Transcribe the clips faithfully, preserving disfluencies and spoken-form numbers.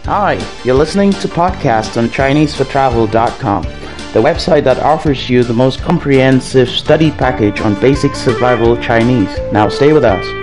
Hi, you're listening to podcast on Chinese for Travel dot com, the website that offers you the most comprehensive study package on basic survival Chinese. Now stay with us.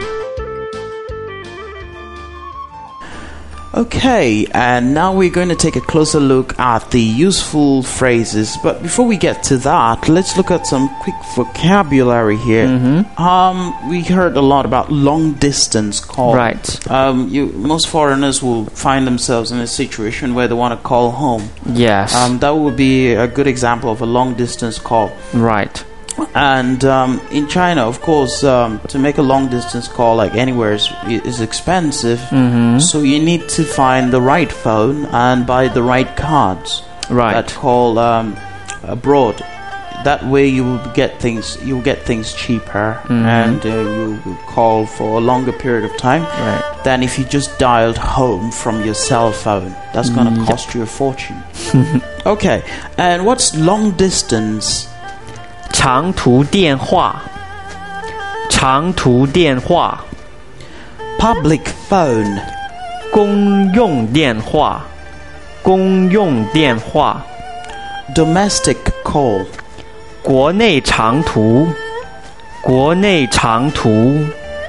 Okay, and now we're going to take a closer look at the useful phrases. But before we get to that, let's look at some quick vocabulary here. Mm-hmm. Um, we heard a lot about long distance call. Right. Um, you, most foreigners will find themselves in a situation where they want to call home. Yes. Um, that would be a good example of a long distance call. Right. And um, in China, of course, um, to make a long distance call like anywhere is, is expensive. Mm-hmm. So you need to find the right phone and buy the right cards Right. that call um, abroad. That way you will get things you will get things cheaper, Mm-hmm. and uh, you will call for a longer period of time Right. than if you just dialed home from your cell phone. That's going to Mm, cost you a fortune. Okay, and what's long distance? 长途电话，长途电话， Public phone. 公用电话，公用电话， Domestic call. 国内长途，国内长途，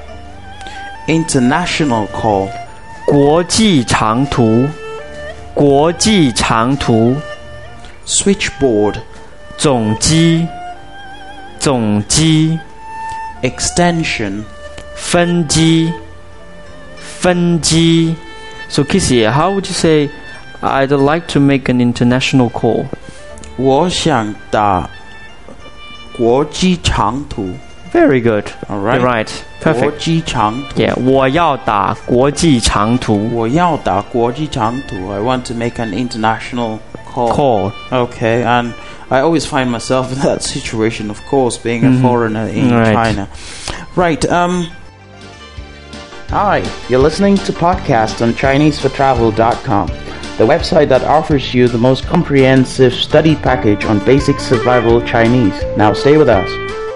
International call. 国际长途，国际长途， Switchboard. 总机，总机， Extension. 分机，分机。So Kissy, how would you say I'd like to make an international call? 我想打国际长途. Very good. All right. You're right. 国 Perfect. 际长途. Yeah, 我要打国际长途我要打国际长途. I want to make an international call. call. Okay, and I always find myself in that situation, of course, being a Mhm. foreigner in Right. China. Right. Um. Hi, you're listening to podcast on Chinese for Travel dot com, the website that offers you the most comprehensive study package on basic survival Chinese. Now stay with us.